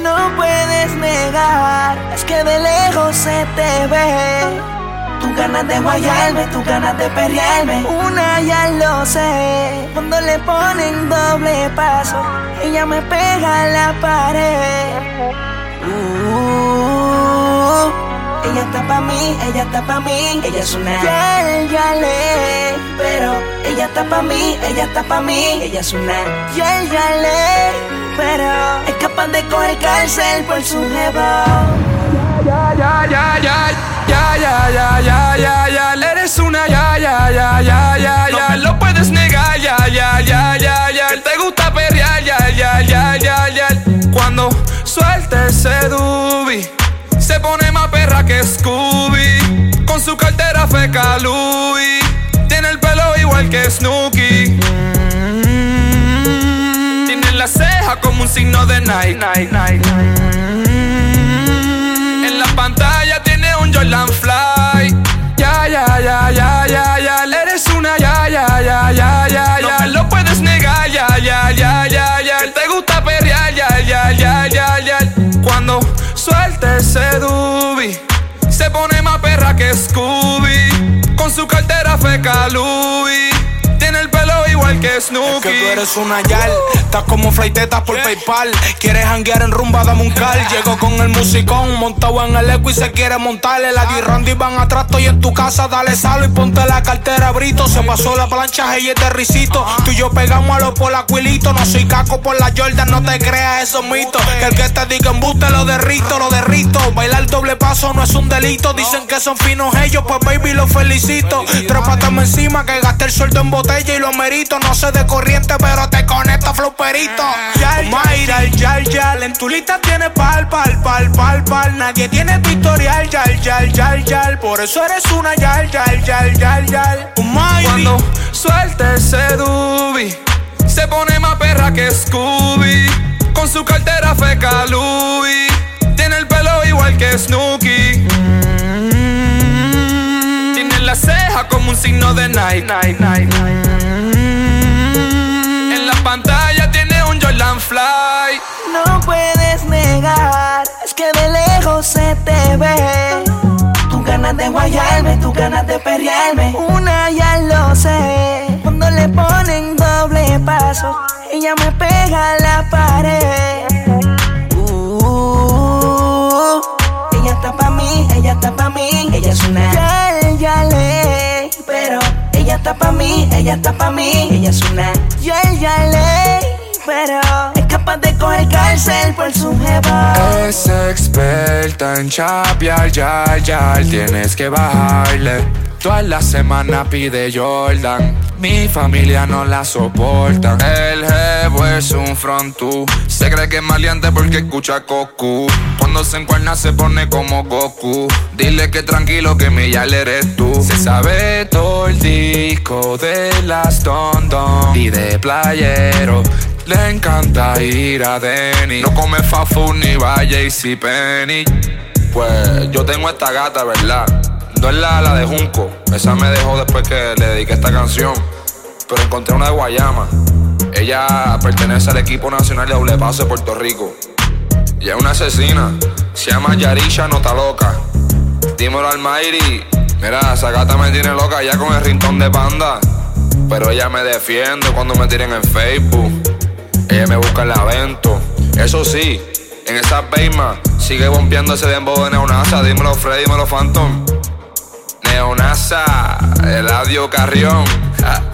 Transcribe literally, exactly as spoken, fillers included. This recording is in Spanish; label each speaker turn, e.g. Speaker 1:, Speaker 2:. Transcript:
Speaker 1: no puedes negar, es que de lejos se te ve. Tus ganas de guayarme, tus ganas de perrearme, una ya lo sé. Cuando le ponen doble paso, ella me pega a la pared. Uh, ella está pa' mí, ella está pa' mí, ella es una yal, yale. Pero ella está pa' mí, ella está pa' mí, ella es una yal, yale. Pero es capaz de coger cárcel por su jevo.
Speaker 2: Ya, ya, ya, ya, ya, ya, ya, ya, ya, ya, eres una ya, ya, ya, ya, ya, ya, lo puedes negar, ya, ya, ya, ya, ya, te gusta perrear, ya, ya, ya, ya, ya, cuando suelta ese doobie, se pone más perra que Scooby, con su cartera feca Louis, tiene el pelo igual que Snooki, mm-hmm. Tiene la ceja como un signo de Nike, Nike, Nike. En la pantalla tiene un Jordan Fly. Ya, ya, ya, ya, ya, ya, eres una ya, ya, ya, ya, ya, ya, no lo puedes negar, ya, ya, ya, ya, ya, te gusta perrear, ya, ya, ya, ya, ya, cuando suelta ese doobie, se pone más perra que Scooby, con su cartera feca Louis, tiene el pelo igual que Snooki.
Speaker 3: Es que tú eres una yal, estás como flaitetas por PayPal. Quieres janguear en rumba, dame un cal. Llego con el musicón, montado en el eco y se quiere montar. El Adi Randy van atrás, estoy en tu casa, dale salo y ponte la cartera Brito. Se pasó la plancha, y este risito. Tú y yo pegamos a los polacuilitos. No soy caco por la Jordan, no te creas esos mitos. Que el que te diga embuste lo derrito, lo derrito. Bailar doble paso no es un delito. Dicen que son finos ellos, pues baby los felicito. Trépatame encima que gasté el sueldo en botella y lo merito. No sé de corriente, pero te conecta flow perito. Yal, yal, yal, yal. En tu lista tienes pal, pal, pal, pal, pal. Nadie tiene tu historial, yal, yal, yal, yal. Por eso eres una yal, yal, yal, yal, yal.
Speaker 2: Cuando suelta ese doobie, se pone más perra que Scooby, con su cartera feca Louis, tiene el pelo igual que Snooki, mm-hmm. Tiene la ceja como un signo de Nike, Nike, Nike, Nike. En la pantalla tiene un Jordan Fly.
Speaker 1: No puedes negar, es que de lejos se te ve. Tus ganas de guayarme, tus ganas de perrearme, una ya lo sé. Cuando le ponen doble paso, ella me pega a la pared. Uh, ella está pa' mí, ella está pa' mí, ella es una yal, yale. Pero ella está pa' mí, ella está pa' mí, ella es una yal, yale. Pero es capaz de coger cárcel por su jevo.
Speaker 2: Es experta en chapear, yal, yal, tienes que bajarle. Toda la semana pide Jordan, mi familia no la soporta. El jevo es un frontú, se cree que es maleante porque escucha Goku. Cuando se encuerna se pone como Goku. Dile que tranquilo que mi yal eres tú. Se sabe todo el disco de las Don Don y de Playero. Le encanta ir a Denny, no come fast food ni va a JCPenney. Pues yo tengo esta gata, ¿verdad? No es la, la de Junco, esa me dejó después que le dediqué esta canción. Pero encontré una de Guayama. Ella pertenece al equipo nacional de doble paso de Puerto Rico. Ella es una asesina, se llama Yarisha Nota Loca. Dímelo al Mayri, mira, esa gata me tiene loca ya con el rintón de panda. Pero ella me defiende cuando me tiren en Facebook. Ella me busca en el evento. Eso sí, en esa Beima sigue bombeando ese dembow de Neonasa. Dímelo Freddy, dímelo Phantom. Neonasa, Eladio Carrión. Ja.